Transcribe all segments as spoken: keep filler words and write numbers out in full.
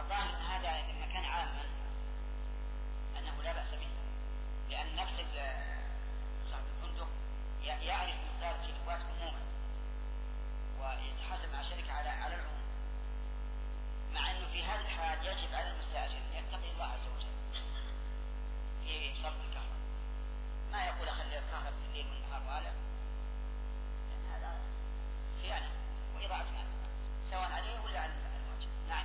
الظاهر أن هذا لما كان عاما أنه لا بأس به، لأن نفس صاحب الفندق يعرف مقدار الكيلوات عموما ويتحاسب مع الشركة على على العموم، مع أنه في هذا الحال يجب على المستأجر أن يتقي الله عز وجل في صرف الكهرباء، ما يقول أخلي الكهرباء في الليل والنهار وهذا، لأن هذا خيانة وإضاعة مال سواء عليه ولا على المواجه. نعم.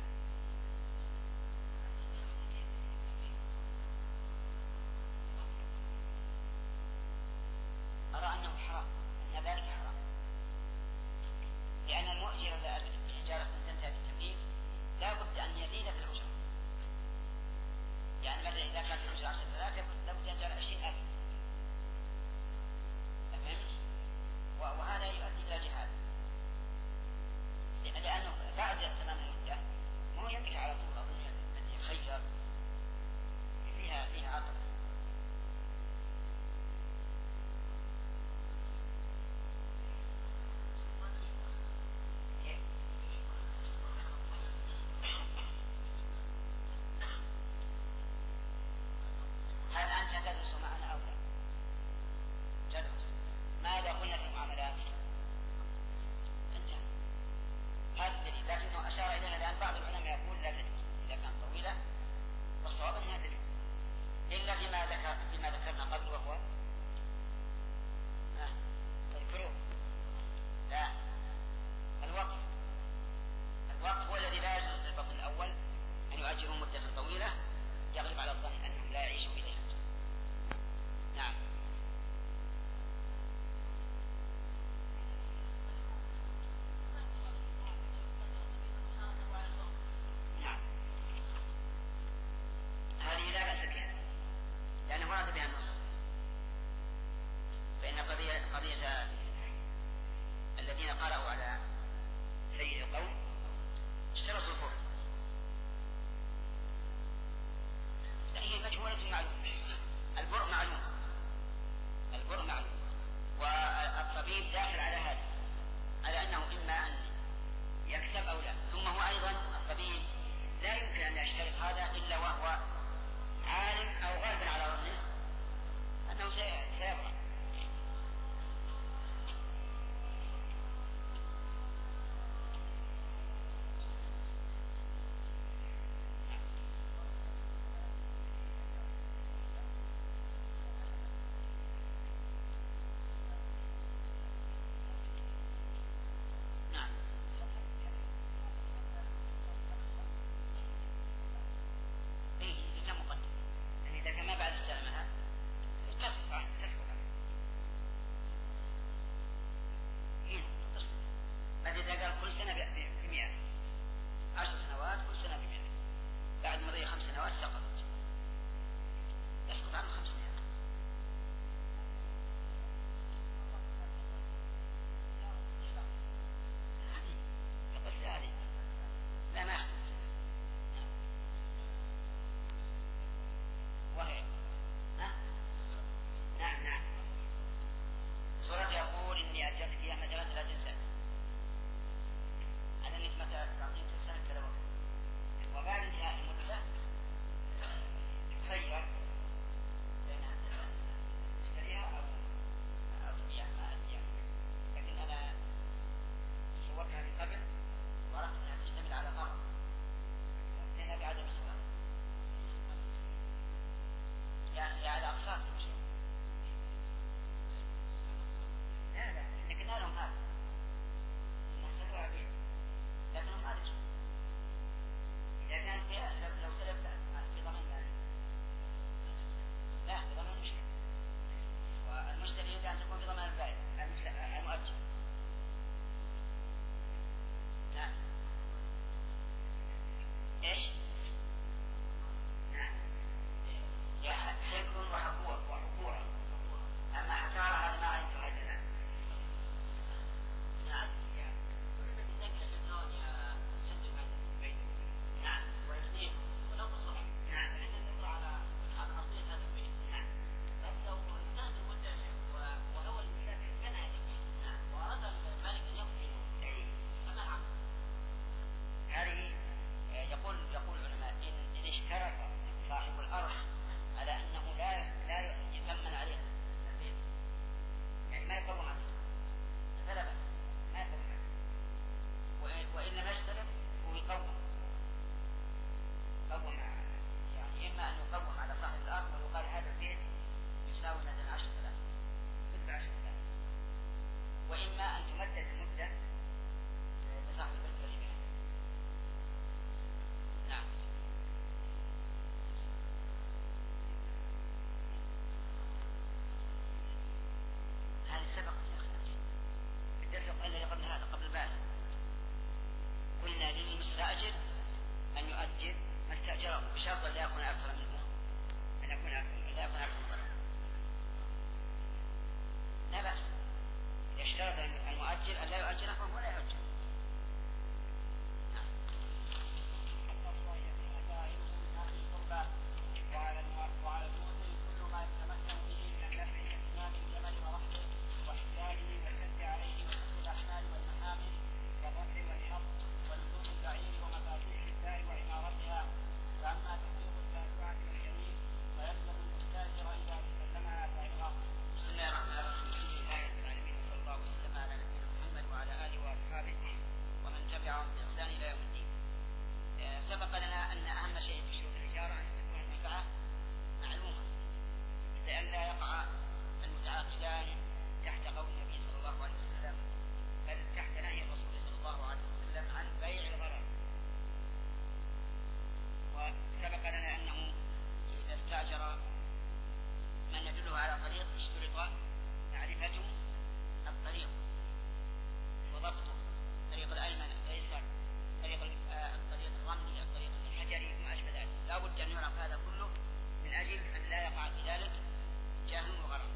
أرى أنه حرام، أن ذلك حرام، لأن المؤجر التجارة تنتهي بالتمليك لا بد أن يزيد في الأجرة، يعني مثلا إذا كانت الأجرة عشرة آلاف لا بد أن يجعل عشرين ألف، فهمت؟ وهذا يؤدي إلى جهاد، لأنه بعد تمام المدة ما هو يملك على طول، أظن أن يخير فيها فيها عقل. هل أنت تدرس معنا أو لا؟ تدرس. ماذا قلنا في المعاملات؟ انتهى هذا الدليل، لكنه أشار إلينا لأن بعض العلماء يقول لا تجوز إذا كانت طويلة، والصواب أنها تجوز إلا فيما ذكر فيما ذكرنا قبل، وهو الفروق. لا، الوقف الوقف هو الذي لا يجوز للبطن الأول أن يؤجروا مدة طويلة يغلب على الظن أنهم لا يعيشوا إليها. نعم. نعم هذه لا بأس بها لأنه ورد بها النص، فإن قضية, قضية الذين قرأوا على سيد القوم اشترطوا الفرق، هي مجهولة معلوم، البرء معلوم البرء معلوم والطبيب داخل على هذا، على أنه إما أن يكسب أو لا. ثم هو أيضا الطبيب لا يمكن أن يشترط هذا إلا وهو عالم أو غالبا على ظنه أنه سيبرأ. وحقوق لا يكون أكثر منه أن يكون أكثر لا يكون أكثر ضرر لا بأس. إذا اشترط المؤجر أن لا يؤجره فهو لا يؤجر. وعلى وعلى المؤذن كل ما يتمكن به من النفع كإمام الجمل ورحله واحتياله والشد عليه وسد الأحمال والمحامل والرفع والحط ولزوم البعير ومفاتيح الدار وعمارتها. فأما تحقيق التاسعة والجميل فيلزم المستاجر إذا سلمها سائغا. بسم الله الرحمن الرحيم. الحمد لله رب العالمين وصلى الله وسلم على نبينا محمد وعلى آله وأصحابه ومن تبعهم بإحسان إلى يوم الدين. سبق لنا أن أهم شيء في شروط الإجارة أن تكون المنفعة معلومة لئلا يقع المتعاقدان تحت قول النبي صلى الله عليه وسلم بل تحت نهي الرسول صلى الله عليه وسلم عن بيع الغرر. وسبق لنا أنه إذا استأجر من يدله على طريق اشترط معرفة الطريق وضبطه، الطريق الأيمن الأيسر، طريق الطريق الرملي، الطريق الحجري وما أشبه ذلك. لا بد أن يعرف هذا كله من أجل أن لا يقع في ذلك جهل وغرر.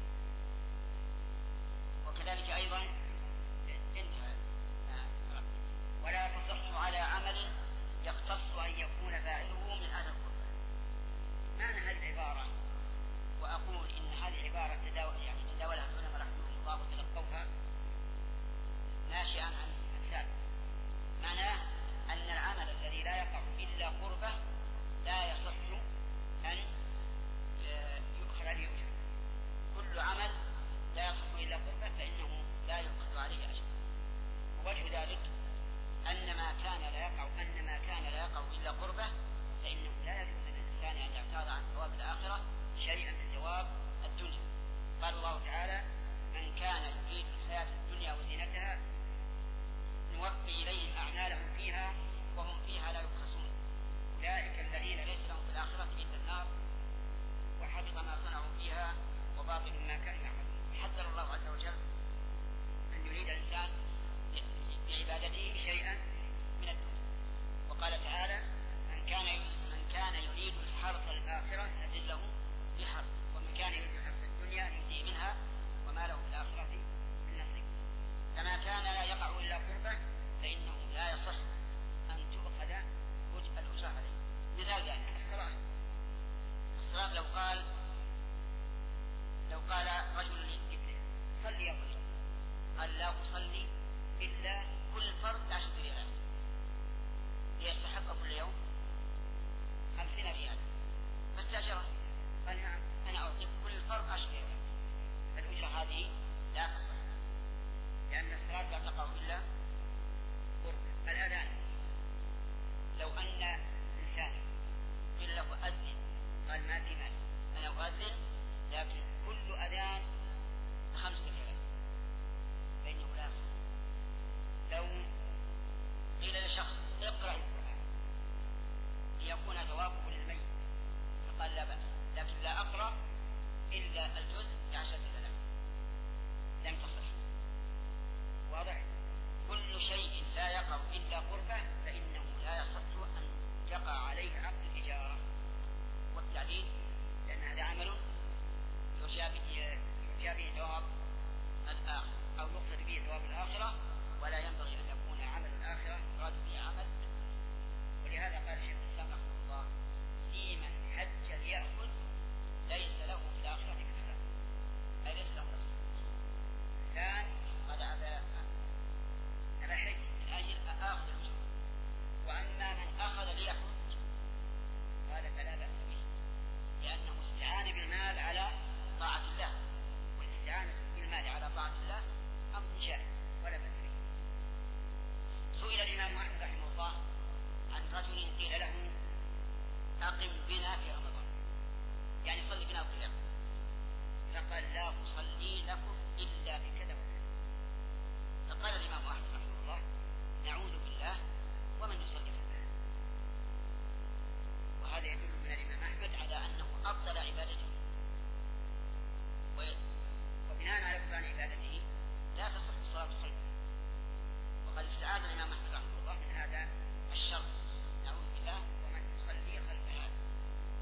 وكذلك أيضا انتهى ولا تصح على عمل يختص أن يكون فاعله من أهل القربى. معنى هذه العبارة، وأقول إن هذه العبارة يعني تداولها العلماء رحمهم الله وتلقوها ناشئا عن السابق. معناه أن العمل الذي لا يقع إلا قربة لا يصح أن يؤخذ عليه أجر. كل عمل لا يصح إلا قربة فإنه لا يؤخذ عليه أجر. ووجه ذلك أن ما كان لا يقع أن ما كان لا يقع إلا قربة فإنه لا يجوز للإنسان أن يعتاض عن ثواب الآخرة شيئا من ثواب الدنيا. قال الله تعالى: من كان يريد الحياة الدنيا وزينتها نوفي إليهم أعمالهم فيها وهم فيها لا يبخسون أولئك الذين ليس لهم في الآخرة إلا النار وحبط ما صنعوا فيها وباطل ما كانوا يعملون. حذر الله عز وجل أن يريد الإنسان بعبادته شيئا من الدنيا. وقال تعالى: من كان من كان يريد الحرث الآخرة نزل له في حرث ومن كان يريد الحرث الدنيا نؤتيه منها وما له في الآخرة من نصيب. كما كان لا يقع إلا قربة فإنه لا يصح أن تؤخذ الأجرة عليه. مثال يعني الصلاة. الصلاة لو قال لو قال رجل لابنه: صلي يا رجل، قال: لا أصلي إلا كل فرض عشرة ريال، ليستحق كل يوم خمسين ريال. فاستأجره قال: نعم أنا أعطيك كل فرض عشرة ريال. الأجرة هذه لا تصح لأن الصلاة لا تقع إلا قرب. الأذان لو أن إنسان قيل له أذن قال: ما في مال أنا أؤذن لكن كل أذان خمسة ريال فإنه لا يصح. لو قيل لشخص: اقرأ القرآن ليكون ثوابه للميت فقال: لا بأس لكن لا أقرأ إلا الجزء بعشرة آلاف، لم تصح. واضح؟ كل شيء لا يقع إلا قربة فإنه لا يصح أن يقع عليه عقد الإجارة. والتعليل لأن هذا عمل يرجى به ثواب الآخرة أو يقصد به ثواب الآخرة، ولا ينبغي أن يكون عمل الآخرة يراد به عمل. ولهذا قال شيخ الإسلام رحمه الله: في من حج ليأخذ ليس له في الآخرة كسلام، أي ليس له نصيب. إنسان قد أبى أبى حج من أجل آخذ الأجر، وأما من أخذ ليحج قال فلا بأس به، لأنه استعان بالمال على طاعة الله، والاستعانة بالمال على طاعة الله أمر جائز ولا بأس به. سئل الإمام أحمد رحمه الله عن رجل قيل له: أقم بنا في رمضان، يعني صلي بنا القيام، فقال: لا أصلي لكم إلا بكذا وكذا. فقال الإمام أحمد رحمه الله: نعوذ بالله ومن يصلي في الله. وهذا يدل من الإمام أحمد على أنه أبطل عبادته، وبناء على بطلان عبادته لا تصح الصلاة خلفه. وقد استعاذ الإمام أحمد رحمه الله من هذا الشر: نعوذ بالله ومن يصلي خلف هذا.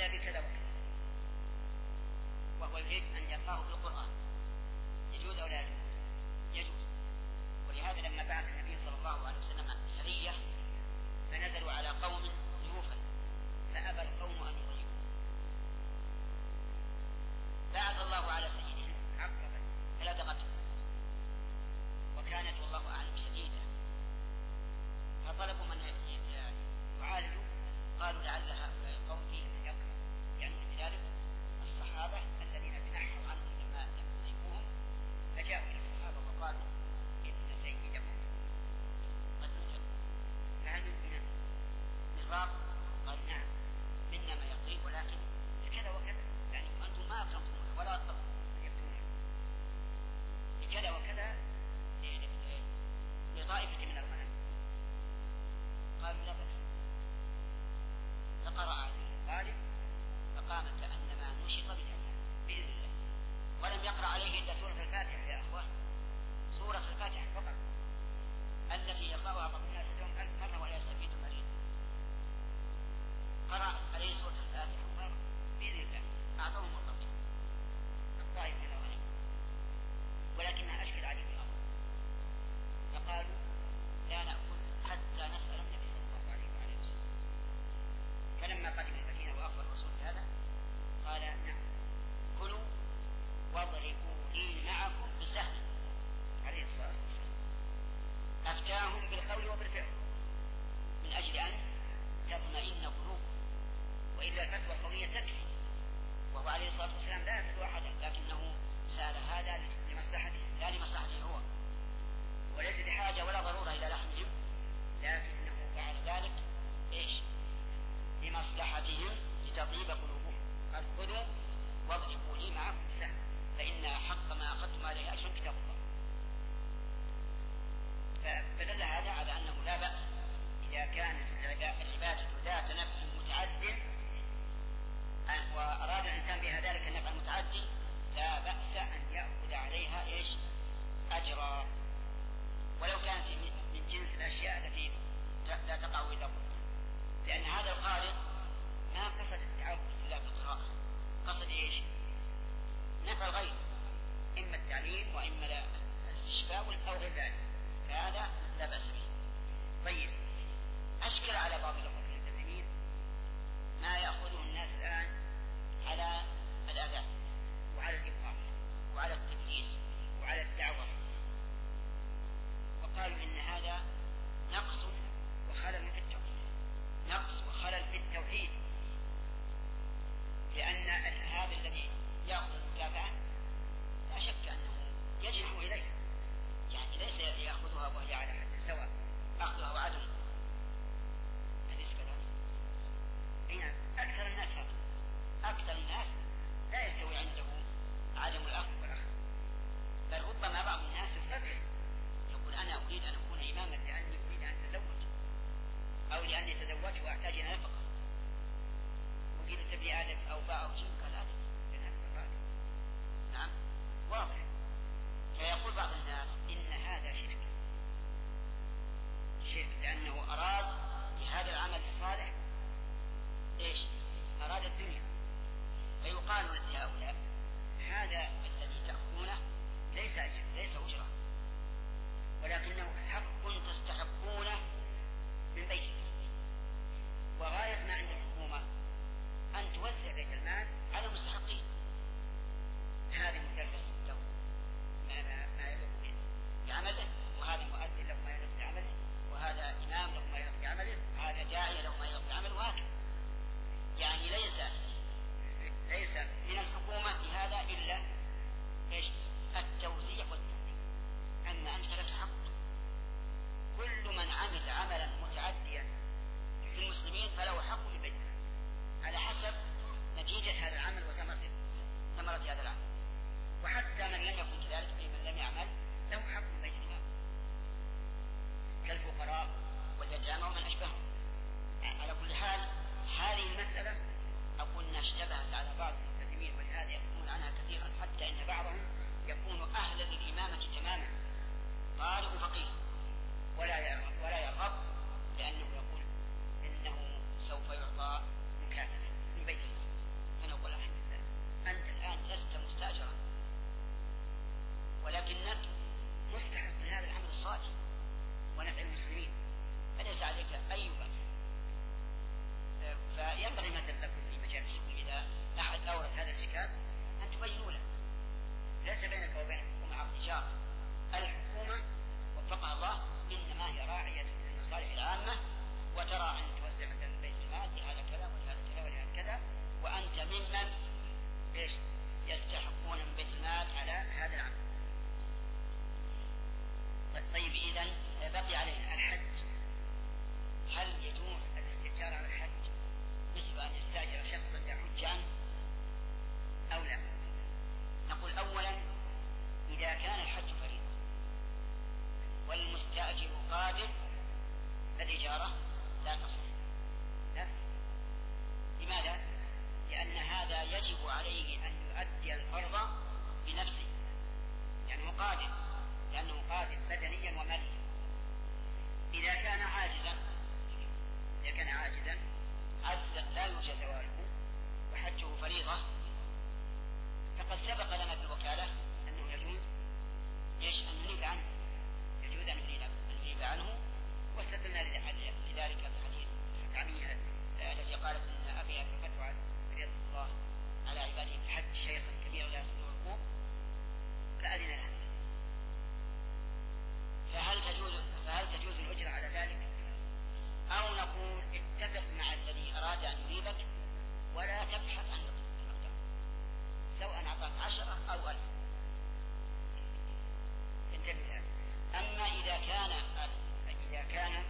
بكذا وكذا، وهو يريد أن يقرأه بالقرآن، يجوز أو لا يجوز؟ يجوز. ولهذا لما بعث النبي صلى الله عليه وسلم سرية فنزلوا على قوم ضيوفا فأبى القوم أن يضيفوا، بعث الله على سيدهم عقربا فلدغته وكانت والله أعلم شديدة، فطلبوا من يعالجوا، قالوا لعل هؤلاء القوم فيهم من يقرأ، يعني بذلك الصحابة الذين تنحوا عنهم لما يصيبوهم فجاءوا إلى الصحابة وقالوا إن سيدكم قد نزل فهل من نراق؟ قالوا نعم منا ما يطيب ولكن كذا وكذا، يعني أنتم ما أكرمتمونا ولا يفتوننا بكذا وكذا لطائفة من الغنم. قالوا لا بأس، فقرأ عليه الغالب فقام كأنما نشط بالحياة بإذن الله، ولم يقرأ عليه إلا سورة الفاتحة يا أخوان، سورة الفاتحة فقط التي يقرأها بعض الناس اليوم ألف مرة ولا يستفيد المريض، قرأ عليه سورة الفاتحة مرة بإذن الله أعطوهم القبض الطائف من الغنم، ولكنها أشكل عليه الأمر، فقالوا لا نأكل حتى نسأل النبي صلى الله عليه وسلم. فلما قدم المدينة وأخبر الرسول بهذا قال نعم كلوا واضربوا لي معكم بسهم عليه الصلاة والسلام، أفتاهم بالقول وبالفعل من أجل أن تطمئن قلوبهم، وإلا الفتوى القوية تكفي، وهو عليه الصلاة والسلام لا يسأل أحدا، لكنه سأل هذا لمصلحته لا لمصلحته هو، وليس بحاجة ولا ضرورة إلى لحمهم، لكنه فعل ذلك إيش؟ لمصلحتهم لتطيب قلوبهم. قال خذوا واضربوا لي معهم بسهم فإن حق ما أخذتم عليه أجر كتاب الله. فدل هذا على أنه لا بأس إذا كانت العبادة ذات نفع متعد وأراد الإنسان بها ذلك النفع المتعدي لا بأس أن يأخذ عليها إيش؟ أجرا، ولو كانت من جنس الأشياء التي لا تقع إلا قرآن، لأن هذا القارئ ما قصد التعبد إلا بالقراءة، قصد إيش؟ نفع الغير، إما التعليم وإما الاستشفاء أو غير ذلك، فهذا لا بأس به. طيب، أشكل على بعض الأخوة الملتزمين ما يأخذه الناس الآن على الأذان وعلى الإقامة وعلى التدريس وعلى الدعوة، وقالوا إن هذا نقص وخلل في التوحيد، نقص وخلل في التوحيد، لأن هذا الذي يأخذ المتابعة لا شك أنه يجنح إليها، يعني ليس يأخذها وهي على حد سواء، أخذها وعدم، أليس كذلك؟ هنا أكثر الناس هذا، أكثر الناس لا يستوي عنده عدم الأخذ والأخذ، بل ربما بعض الناس يصرح يقول أنا أريد أن أكون إماما لأني أريد أن أتزوج، أو لأني تزوجت وأحتاج إلى نفقة، وقيل تبي آدم أو باع أو شيء قال آدم لأنها افتقرات. نعم واضح. فيقول بعض الناس إن هذا شرك، شرك لأنه أراد بهذا العمل الصالح إيش؟ أراد الدنيا، فيقال لهؤلاء هذا الذي تأخذونه ليس أجر، ليس أجرة، ولكنه حق تستحقونه من بيت المال، وغاية ما عند الحكومة أن توزع بيت المال على المستحقين. هذا مدرس له ما, ما يليق بعمله، وهذا مؤذن له ما يليق بعمله، وهذا إمام له ما يليق بعمله، وهذا داعية له ما يليق بعمله، وهكذا. يعني ليس ليس من الحكومة بهذا إلا إيش؟ التوزيع والتنظيم. أما أنت لك حق، كل من عمل عملا متعديا في المسلمين فله حق من بيت المال على حسب نتيجة هذا العمل وثمرة هذا العمل، وحتى من لم يكن كذلك أي من لم يعمل له حق من بيت المال كالفقراء واليتامى ومن أشبههم. على كل حال هذه المسألة أقول أنها اشتبهت على بعض الملتزمين، ولهذا يكون عنها كثيرا، حتى إن بعضهم يكون أهلا للإمامة تماما، قارئ فقيه ولا يرغب ولا يرغب لأنه يقول إنه سوف يعطى مكافأة من بيت المال. الإجارة لا تصح. لا تصح. لماذا؟ لأن هذا يجب عليه أن يؤدي الفرض بنفسه، لأنه قادر لأنه قادر بدنيا وماليا. إذا كان عاجزا إذا كان عاجزا عجزا لا يوجد زواله وحجه فريضة، فقد سبق لنا في الوكالة أنه يجوز ايش أن ننيب عنه يجوز أن ننيب عنه، واستدلنا لذلك بحديث السكعمية التي قالت أن أبي أبي فتوى رضي الله على عباده في حج شيخا كبيرا لا يستطيع الوقوف فأذن له. فهل تجوز فهل تجوز الأجرة على ذلك؟ أو نقول اتفق مع الذي أراد أن يريبك ولا تبحث عن المقدار، سواء أعطاك عشرة أو ألف. انتبه. أما إذا كان إذا كان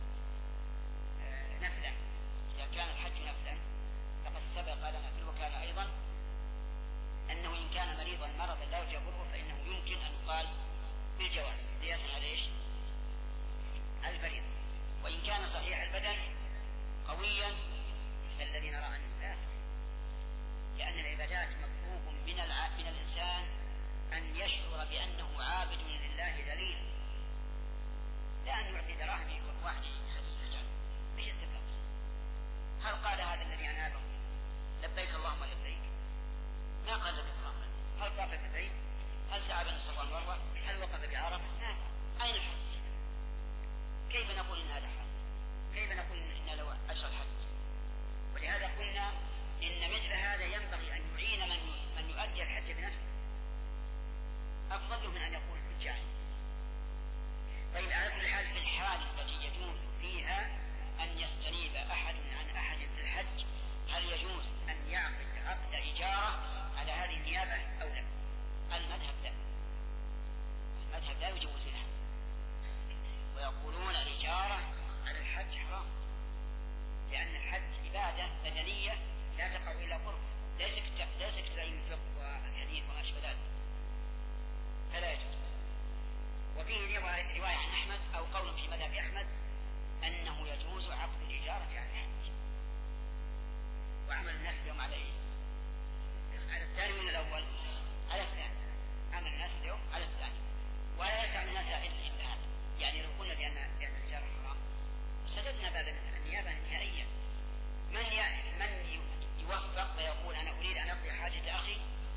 نفلا إذا كان الحج نفلا فقد سبق لنا في الوكالة أيضا أنه إن كان مريضا مرضا لا يرجى برؤه فإنه يمكن أن يقال بالجواز ليصنع ليش الفريضة. وإن كان صحيح البدن قويا فالذي نرى أنه لا يصح، لأن العبادات مطلوب من, الع... من الإنسان أن يشعر بأنه عابد لله ذليل، لا أن يعطي دراهم واحد يجعل بيش السبب. هل قال هذا الذي أنابه لبيك اللهم لبيك؟ ما قال لبيك اللهم. هل طاف بالبيت؟ هل سعى بين الصفا والمروة؟ هل وقف بعرفة؟ لا. أين الحج؟ كيف نقول إن هذا حج؟ كيف نقول إن لو أجرى الحج؟ ولهذا قلنا إن مثل هذا ينبغي أن يعين من من يؤدي الحج بنفسه، أفضل من أن يقول حجاج. طيب على كل حال في الحال التي يجوز فيها أن يستنيب أحد عن أحد في الحج هل يجوز أن يعقد عقد إجارة على هذه النيابة أو لا؟ المذهب لا، المذهب لا يجوزها، ويقولون الإجارة على الحج حرام، لأن الحج عبادة بدنية لا تقع إلا قرب، ليس كتعليم الفقه والحديث وما أشبه ذلك، فلا يجوز. وفيه رواية عن أحمد أو قول في مذهب أحمد أنه يجوز عقد الإجارة على الحج. وعمل الناس اليوم على إيه؟ على الثاني من الأول؟ على الثاني. عمل الناس اليوم على الثاني، ولا يسع الناس إلا هذا. يعني لو قلنا بأن بأن الإجارة حرام سددنا باب النيابة نهائيا. من من يوفق ويقول أنا أريد أن أقضي حاجة أخي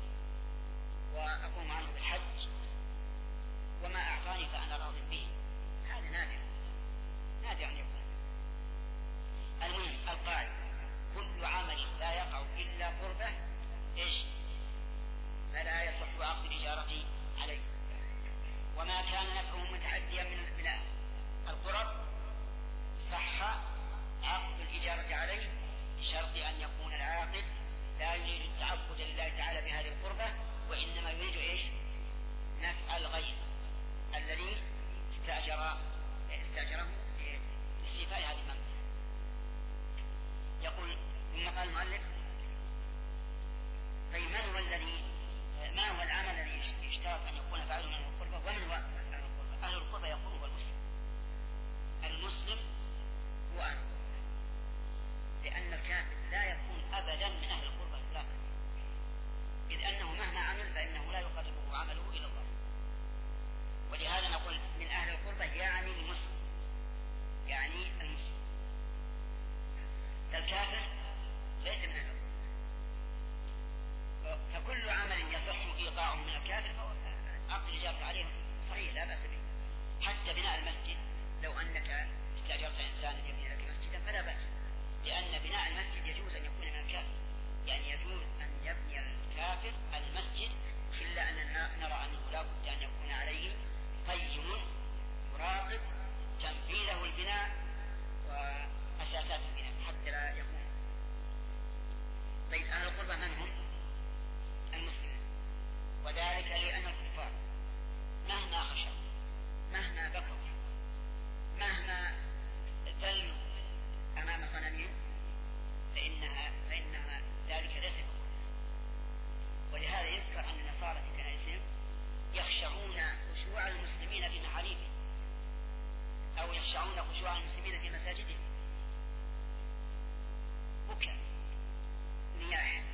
وأقوم عنه بالحج وما أعطاني فأنا راض به، هذا نادر نادر أن يكون. المهم القاعدة كل عمل لا يقع إلا قربه إيش فلا يصح عقد الإجارة عليه، وما كان نفعه متعديا من القرب صح عقد الإجارة عليه بشرط أن يكون العاقد لا يريد التعبد لله تعالى بهذه القربة، وإنما يريد إيش نفع الغير الذي استأجر استأجره لاستيفاء هذه المنفعة. يقول ثم قال المؤلف طيب من هو الذي ما هو العمل الذي يشترط أن يكون فاعله من القربة؟ ومن هو أهل القربة؟ أهل القربة يقول هو المسلم. المسلم هو أهل القربة، لأن الكافر لا يكون أبدا من أهل القربة إطلاقا، إذ أنه مهما عمل فإنه لا يقربه عمله إلى الله. ولهذا نقول من أهل القربة يعني المسلم، يعني المسلم. الكافر ليس من أهل القربة، فكل عمل يصح إيقاعه من الكافر فهو عقد الإجارة عليه صحيح لا بأس به. حتى بناء المسجد لو أنك استأجرت إنسان يبني لك مسجدا فلا بأس، لأن بناء المسجد يجوز أن يكون من الكافر، يعني يجوز أن يبني الكافر المسجد، إلا أننا نرى أنه لا بد أن يكون عليه قيم يراقب تنفيذه البناء وأساسات البناء حتى لا يكون يصلوا على المسلمين في مساجدهم، بكى، نياح،